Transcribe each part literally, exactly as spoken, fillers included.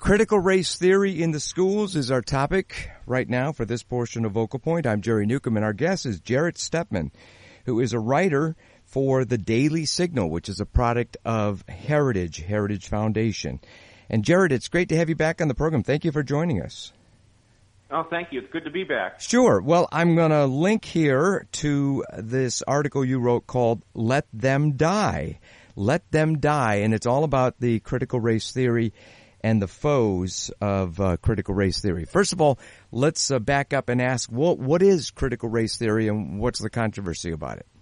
Critical race theory in the schools is our topic right now for this portion of Vocal Point. I'm Jerry Newcomb, and our guest is Jarrett Stepman, who is a writer for the Daily Signal, which is a product of Heritage, Heritage Foundation. And Jarrett, it's great to have you back on the program. Thank you for joining us. Oh, thank you. It's good to be back. Sure. Well, I'm going to link here to this article you wrote called Let Them Die. Let Them Die, and it's all about the critical race theory and the foes of uh, critical race theory. First of all, let's uh, back up and ask, what what is critical race theory and what's the controversy about it?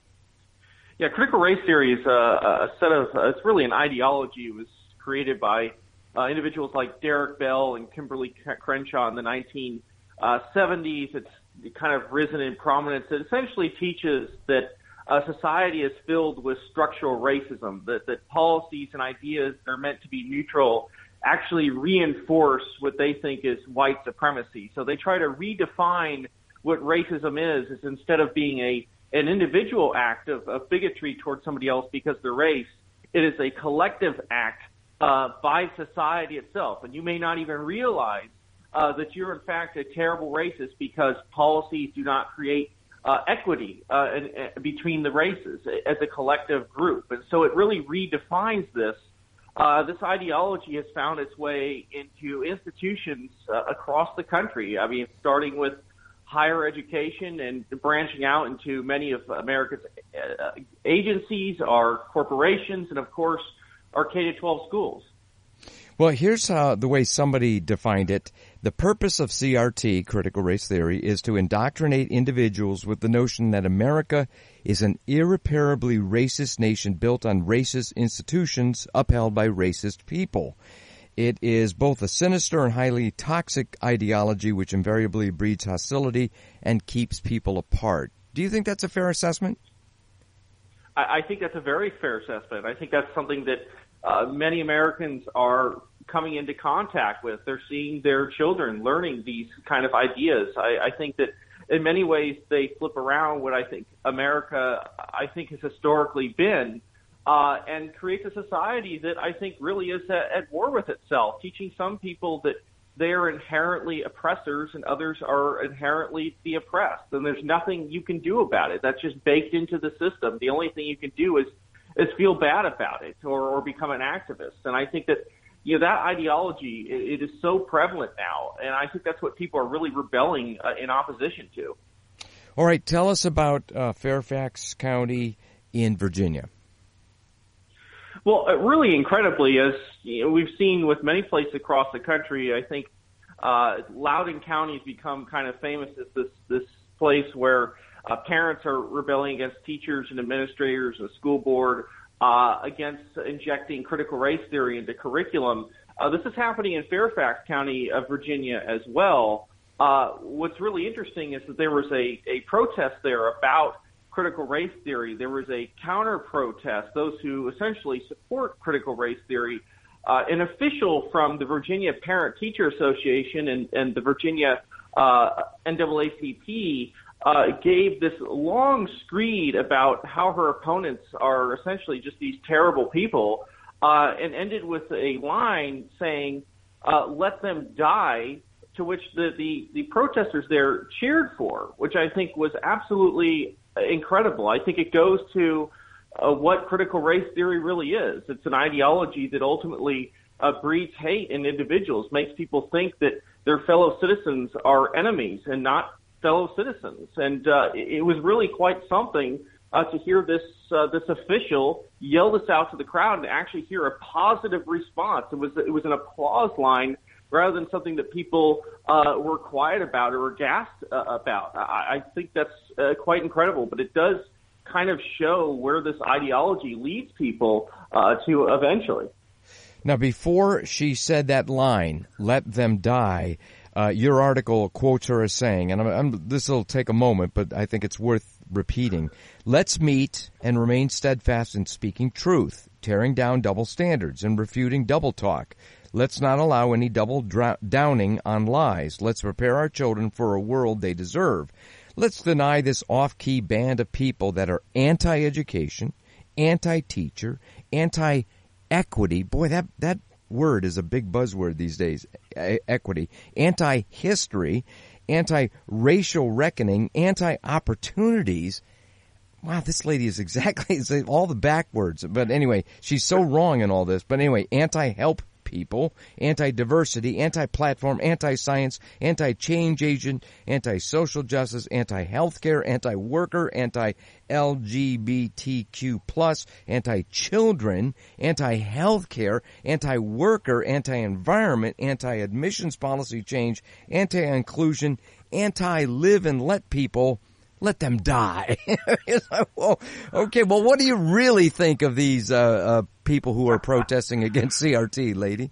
Yeah, critical race theory is a, a set of, uh, it's really an ideology. It was created by uh, individuals like Derek Bell and Kimberly Crenshaw in the nineteen seventies. It's kind of risen in prominence. It essentially teaches that uh, society is filled with structural racism, that, that policies and ideas that are meant to be neutral actually reinforce what they think is white supremacy. So they try to redefine what racism is, is instead of being a an individual act of, of bigotry towards somebody else because of their race, it is a collective act uh, by society itself. And you may not even realize uh, that you're in fact a terrible racist because policies do not create uh, equity uh, in, in, between the races as a collective group. And so it really redefines this. Uh, this ideology has found its way into institutions uh, across the country. I mean, starting with higher education and branching out into many of America's uh, agencies, our corporations, and, of course, our K through twelve schools. Well, here's how the way somebody defined it. The purpose of C R T, critical race theory, is to indoctrinate individuals with the notion that America is an irreparably racist nation built on racist institutions upheld by racist people. It is both a sinister and highly toxic ideology which invariably breeds hostility and keeps people apart. Do you think that's a fair assessment? I, I think that's a very fair assessment. I think that's something that uh, many Americans are coming into contact with. They're seeing their children learning these kind of ideas. I, I think that in many ways they flip around what I think America, I think, has historically been. Uh, and creates a society that I think really is at, at war with itself, teaching some people that they are inherently oppressors and others are inherently the oppressed. And there's nothing you can do about it. That's just baked into the system. The only thing you can do is, is feel bad about it or, or become an activist. And I think that, you know, that ideology, it, it is so prevalent now. And I think that's what people are really rebelling uh, in opposition to. All right. Tell us about uh, Fairfax County in Virginia. Well, really incredibly, as you know, we've seen with many places across the country, I think uh, Loudoun County has become kind of famous as this, this place where uh, parents are rebelling against teachers and administrators and the school board uh, against injecting critical race theory into curriculum. Uh, this is happening in Fairfax County of Virginia as well. Uh, what's really interesting is that there was a, a protest there about critical race theory. There was a counter-protest, those who essentially support critical race theory. Uh, an official from the Virginia Parent-Teacher Association and, and the Virginia uh, N double A C P uh, gave this long screed about how her opponents are essentially just these terrible people uh, and ended with a line saying, uh, let them die, to which the, the, the protesters there cheered for, which I think was absolutely incredible. I think it goes to uh, what critical race theory really is. It's an ideology that ultimately uh, breeds hate in individuals, makes people think that their fellow citizens are enemies and not fellow citizens. And uh, it was really quite something uh, to hear this uh, this official yell this out to the crowd and actually hear a positive response. It was it was an applause line rather than something that people uh, were quiet about or aghast uh, about. I, I think that's uh, quite incredible, but it does kind of show where this ideology leads people uh, to eventually. Now, before she said that line, let them die, uh, your article quotes her as saying, and I'm, I'm, this will take a moment, but I think it's worth repeating, let's meet and remain steadfast in speaking truth, tearing down double standards and refuting double talk. Let's not allow any double dra- downing on lies. Let's prepare our children for a world they deserve. Let's deny this off-key band of people that are anti-education, anti-teacher, anti-equity. Boy, that that word is a big buzzword these days, e- equity, anti-history, anti-racial reckoning, anti-opportunities. Wow, this lady is exactly it's all the backwards. But anyway, she's so wrong in all this. But anyway, anti-help people, anti-diversity, anti-platform, anti-science, anti-change agent, anti-social justice, anti-healthcare, anti-worker, anti-L G B T Q plus, anti-children, anti-healthcare, anti-worker, anti-environment, anti-admissions policy change, anti-inclusion, anti-live and let people let them die. Well, okay, well, what do you really think of these uh, uh, people who are protesting against C R T, lady?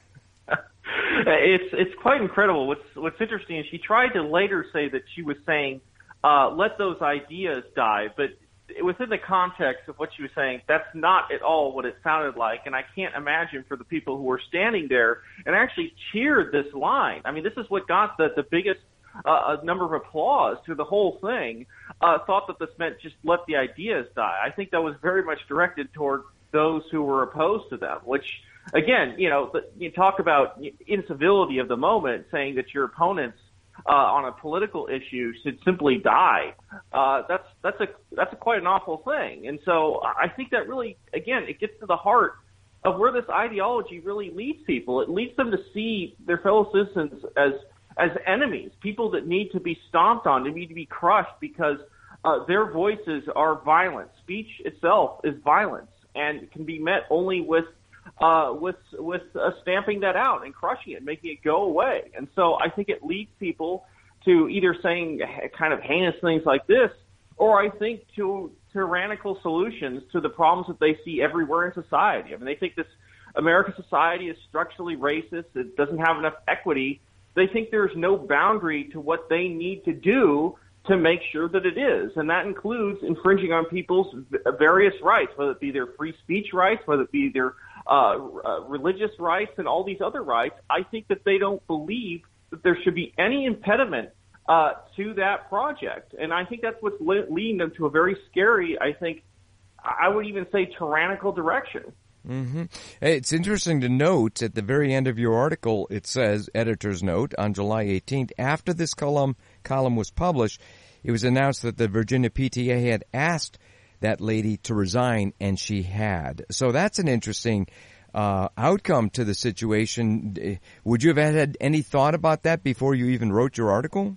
It's it's quite incredible. What's what's interesting is she tried to later say that she was saying, uh, let those ideas die, but within the context of what she was saying, that's not at all what it sounded like, and I can't imagine for the people who were standing there and actually cheered this line. I mean, this is what got the, the biggest Uh, a number of applause to the whole thing, uh, thought that this meant just let the ideas die. I think that was very much directed toward those who were opposed to them, which, again, you know, the, you talk about incivility of the moment, saying that your opponents uh, on a political issue should simply die. Uh, that's that's a that's a quite an awful thing. And so I think that really, again, it gets to the heart of where this ideology really leads people. It leads them to see their fellow citizens as as enemies, people that need to be stomped on, they need to be crushed because uh, their voices are violent. Speech itself is violence and can be met only with uh, with with uh, stamping that out and crushing it, making it go away. And so I think it leads people to either saying kind of heinous things like this, or I think to tyrannical solutions to the problems that they see everywhere in society. I mean, they think this American society is structurally racist, it doesn't have enough equity. They think there's no boundary to what they need to do to make sure that it is. And that includes infringing on people's various rights, whether it be their free speech rights, whether it be their uh, uh, religious rights and all these other rights. I think that they don't believe that there should be any impediment uh, to that project. And I think that's what's le- leading them to a very scary, I think, I would even say tyrannical direction. Mm-hmm. It's interesting to note at the very end of your article, it says, editor's note, on July eighteenth, after this column column was published, it was announced that the Virginia P T A had asked that lady to resign, and she had. So that's an interesting uh, outcome to the situation. Would you have had any thought about that before you even wrote your article?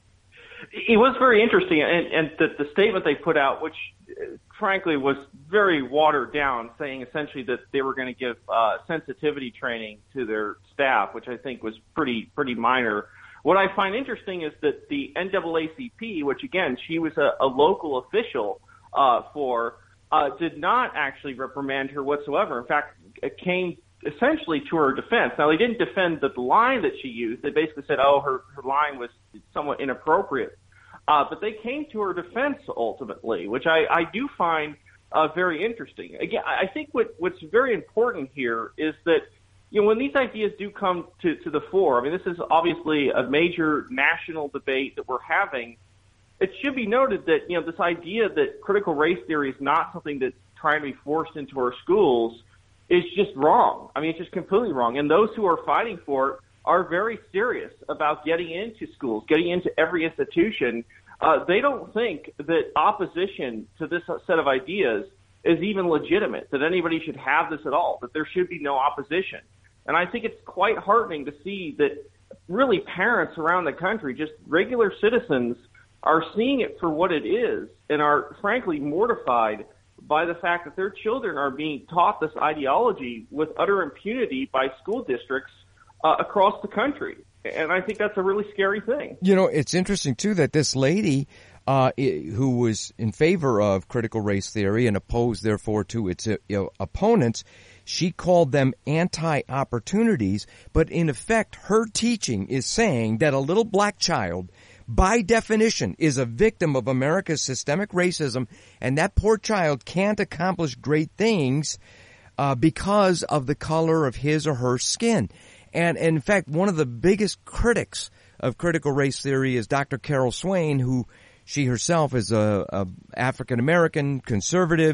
It was very interesting, and, and the, the statement they put out, which uh, frankly was very watered down, saying essentially that they were going to give uh, sensitivity training to their staff, which I think was pretty pretty minor. What I find interesting is that the N double A C P, which again she was a, a local official uh, for, uh, did not actually reprimand her whatsoever. In fact, it came essentially to her defense. Now, they didn't defend the line that she used. They basically said, oh, her, her line was somewhat inappropriate. Uh, but they came to her defense ultimately, which I, I do find uh, very interesting. Again, I think what, what's very important here is that, you know, when these ideas do come to, to the fore, I mean, this is obviously a major national debate that we're having. It should be noted that, you know, this idea that critical race theory is not something that's trying to be forced into our schools is just wrong. I mean, it's just completely wrong. And those who are fighting for it are very serious about getting into schools, getting into every institution. Uh, they don't think that opposition to this set of ideas is even legitimate, that anybody should have this at all, that there should be no opposition. And I think it's quite heartening to see that really parents around the country, just regular citizens, are seeing it for what it is and are frankly mortified by the fact that their children are being taught this ideology with utter impunity by school districts uh, across the country. And I think that's a really scary thing. You know, it's interesting, too, that this lady uh, who was in favor of critical race theory and opposed, therefore, to its uh, you know, opponents, she called them anti-opportunities. But in effect, her teaching is saying that a little black child, by definition, is a victim of America's systemic racism, and that poor child can't accomplish great things uh, because of the color of his or her skin. And, and in fact, one of the biggest critics of critical race theory is Doctor Carol Swain, who she herself is a, a African-American conservative.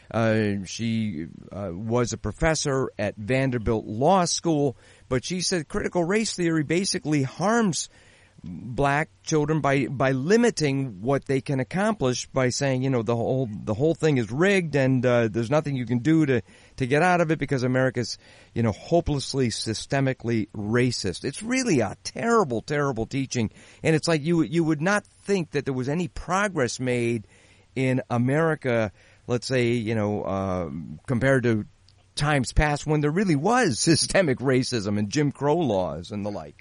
Uh, she uh, was a professor at Vanderbilt Law School, but she said critical race theory basically harms black children by by limiting what they can accomplish by saying, you know, the whole the whole thing is rigged and uh, there's nothing you can do to to get out of it because America's, you know, hopelessly systemically racist. It's really a terrible, terrible teaching, and it's like you you would not think that there was any progress made in America, let's say, you know, uh, compared to times past when there really was systemic racism and Jim Crow laws and the like.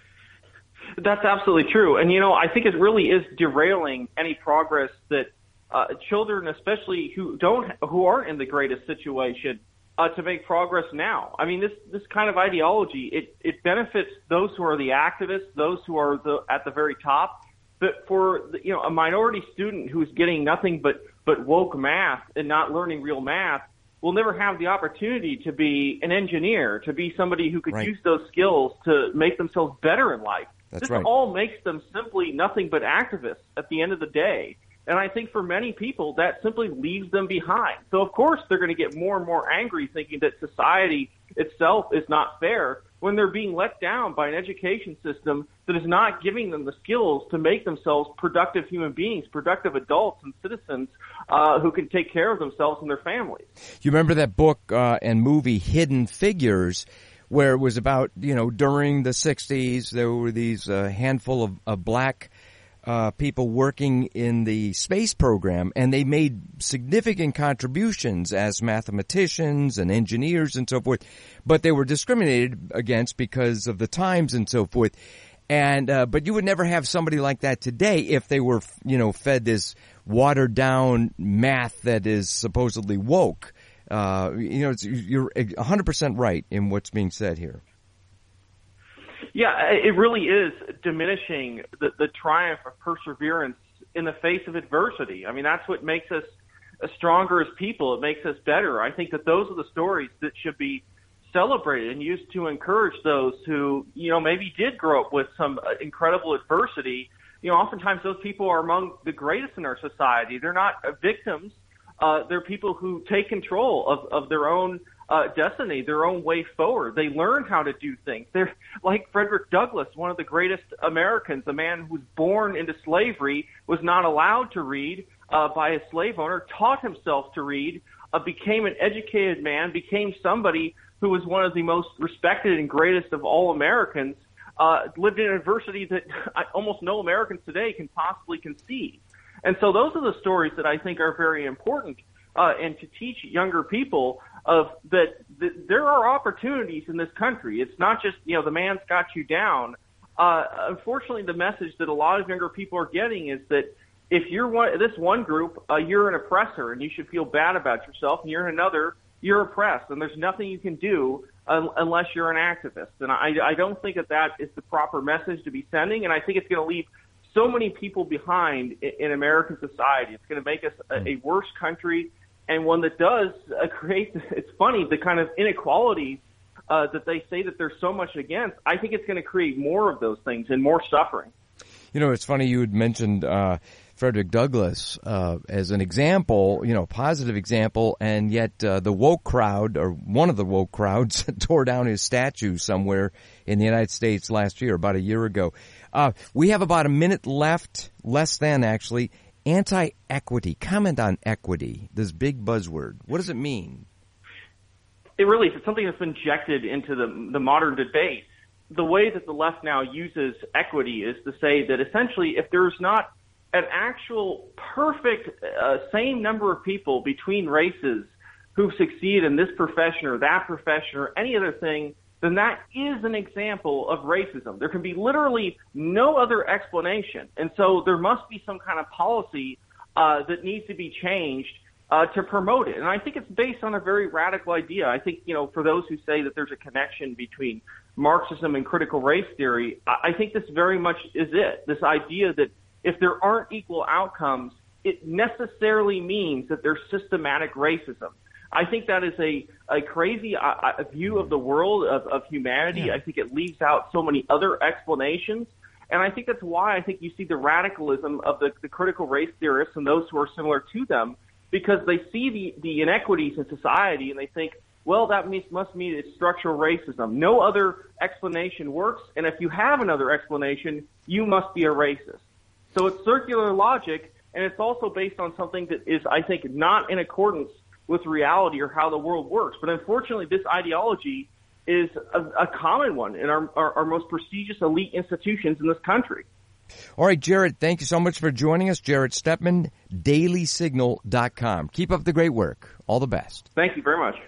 That's absolutely true. And, you know, I think it really is derailing any progress that uh, children, especially who don't, who aren't in the greatest situation, uh, to make progress now. I mean, this, this kind of ideology, it, it benefits those who are the activists, those who are the, at the very top. But for, the, you know, a minority student who's getting nothing but, but woke math and not learning real math will never have the opportunity to be an engineer, to be somebody who could right. use those skills to make themselves better in life. That's this right. all makes them simply nothing but activists at the end of the day. And I think for many people, that simply leaves them behind. So, of course, they're going to get more and more angry thinking that society itself is not fair when they're being let down by an education system that is not giving them the skills to make themselves productive human beings, productive adults and citizens uh, who can take care of themselves and their families. You remember that book uh, and movie Hidden Figures, where it was about, you know, during the sixties, there were these uh, handful of, of black uh, people working in the space program, and they made significant contributions as mathematicians and engineers and so forth, but they were discriminated against because of the times and so forth. And uh, but you would never have somebody like that today if they were, you know, fed this watered down math that is supposedly woke. Uh, you know, it's, you're one hundred percent right in what's being said here. Yeah, it really is diminishing the, the triumph of perseverance in the face of adversity. I mean, that's what makes us stronger as people. It makes us better. I think that those are the stories that should be celebrated and used to encourage those who, you know, maybe did grow up with some incredible adversity. You know, oftentimes those people are among the greatest in our society. They're not victims. Uh, they're people who take control of, of their own uh, destiny, their own way forward. They learn how to do things. They're like Frederick Douglass, one of the greatest Americans, a man who was born into slavery, was not allowed to read uh, by a slave owner, taught himself to read, uh, became an educated man, became somebody who was one of the most respected and greatest of all Americans, uh, lived in adversity that almost no Americans today can possibly conceive. And so those are the stories that I think are very important, uh, and to teach younger people of that, that there are opportunities in this country. It's not just, you know, the man's got you down. Uh, unfortunately, the message that a lot of younger people are getting is that if you're one, this one group, uh, you're an oppressor and you should feel bad about yourself, and you're in another, you're oppressed, and there's nothing you can do un- unless you're an activist. And I, I don't think that that is the proper message to be sending, and I think it's going to leave so many people behind in, in American society. It's going to make us a, a worse country, and one that does uh, create, it's funny, the kind of inequalities uh, that they say that they're so much against. I think it's going to create more of those things and more suffering. You know, it's funny you had mentioned uh, Frederick Douglass uh, as an example, you know, positive example, and yet uh, the woke crowd, or one of the woke crowds, tore down his statue somewhere in the United States last year, about a year ago. Uh, we have about a minute left, less than actually. Anti-equity. Comment on equity, this big buzzword. What does it mean? It really is. It's something that's been injected into the, the modern debate. The way that the left now uses equity is to say that essentially if there's not an actual perfect uh, same number of people between races who succeed in this profession or that profession or any other thing, then that is an example of racism. There can be literally no other explanation. And so there must be some kind of policy uh, that needs to be changed uh, to promote it. And I think it's based on a very radical idea. I think, you know, for those who say that there's a connection between Marxism and critical race theory, I think this very much is it. This idea that if there aren't equal outcomes, it necessarily means that there's systematic racism. I think that is a, a crazy uh, a view of the world, of, of humanity. Yeah. I think it leaves out so many other explanations. And I think that's why I think you see the radicalism of the, the critical race theorists and those who are similar to them because they see the, the inequities in society and they think, well, that means, must mean it's structural racism. No other explanation works, and if you have another explanation, you must be a racist. So it's circular logic, and it's also based on something that is, I think, not in accordance with reality or how the world works. But unfortunately, this ideology is a, a common one in our, our, our most prestigious elite institutions in this country. All right, Jared, thank you so much for joining us. Jared Stepman, daily signal dot com. Keep up the great work. All the best. Thank you very much.